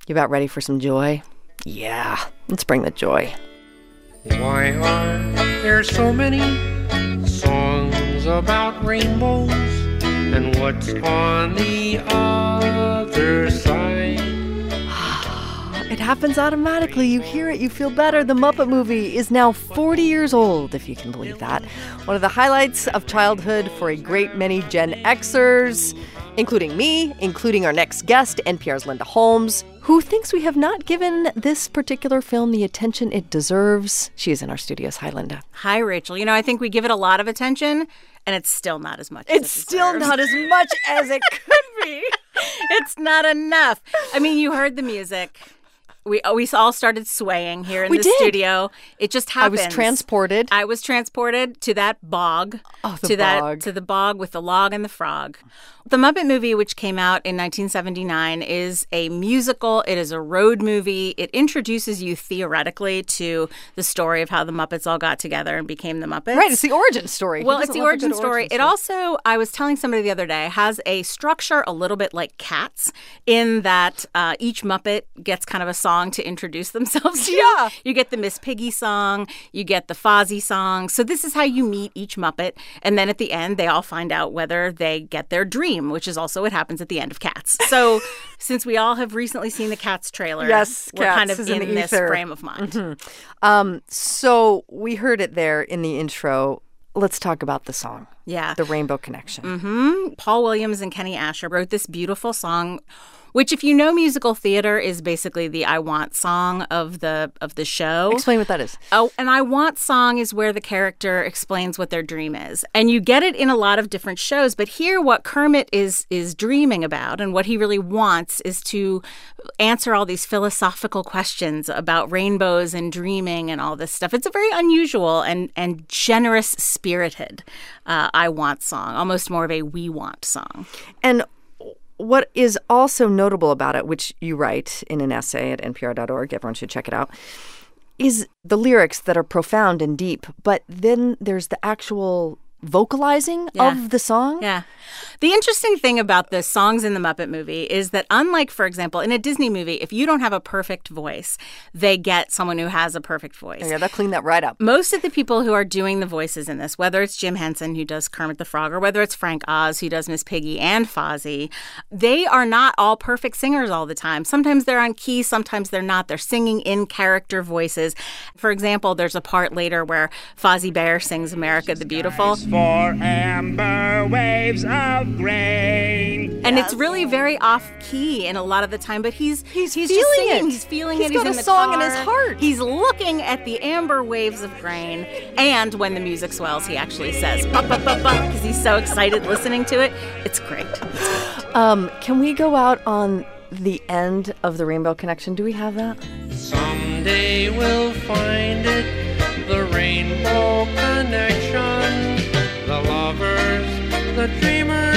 You about ready for some joy? Yeah, let's bring the joy. Why are there so many songs about rainbows? And what's on the other side? It happens automatically. You hear it, you feel better. The Muppet Movie is now 40 years old, if you can believe that. One of the highlights of childhood for a great many Gen Xers, including me, including our next guest, NPR's Linda Holmes, who thinks we have not given this particular film the attention it deserves. She is in our studios. Hi, Linda. Hi, Rachel. I think we give it a lot of attention, and it's still not as much as It's still not as much as it could be. It's not enough. I mean, you heard the music. We all started swaying here in the studio. It just happened. I was transported to that bog. Oh, the bog. To the bog with the log and the frog. The Muppet Movie, which came out in 1979, is a musical. It is a road movie. It introduces you theoretically to the story of how the Muppets all got together and became the Muppets. Right, it's the origin story. Well, it's the origin story. It also, I was telling somebody the other day, has a structure a little bit like Cats in that each Muppet gets kind of a song to introduce themselves to you. Yeah. You get the Miss Piggy song. You get the Fozzie song. So this is how you meet each Muppet. And then at the end, they all find out whether they get their dream, which is also what happens at the end of Cats. So since we all have recently seen the Cats trailer, yes, we're Cats kind of in this ether. frame of mind. Mm-hmm. So we heard it there in the intro. Let's talk about the song. Yeah. The Rainbow Connection. Mm-hmm. Paul Williams and Kenny Asher wrote this beautiful song, which, if you know musical theater, is basically the I Want song of the show. Explain what that is. Oh, an I Want song is where the character explains what their dream is. And you get it in a lot of different shows. But here, what Kermit is dreaming about and what he really wants is to answer all these philosophical questions about rainbows and dreaming and all this stuff. It's a very unusual and generous-spirited I Want song, almost more of a we want song. And what is also notable about it, which you write in an essay at npr.org, everyone should check it out, is the lyrics that are profound and deep, but then there's the actual vocalizing of the song. Yeah. The interesting thing about the songs in the Muppet Movie is that, unlike, for example, in a Disney movie, if you don't have a perfect voice, they get someone who has a perfect voice. Yeah, they'll clean that right up. Most of the people who are doing the voices in this, whether it's Jim Henson, who does Kermit the Frog, or whether it's Frank Oz, who does Miss Piggy and Fozzie, they are not all perfect singers all the time. Sometimes they're on key, sometimes they're not. They're singing in character voices. For example, there's a part later where Fozzie Bear sings America the Beautiful. For amber waves of grain. And it's really very off-key in a lot of the time, but he's feeling just singing. it. He's feeling He's it. got He's a in the song in car. his heart. He's looking at the amber waves of grain. And when the music swells, he actually says, "Ba ba ba ba," because he's so excited listening to it. It's great. Can we go out on the end of the Rainbow Connection? Do we have that? Someday we'll find it, the Rainbow Connection. The lovers, the dreamers,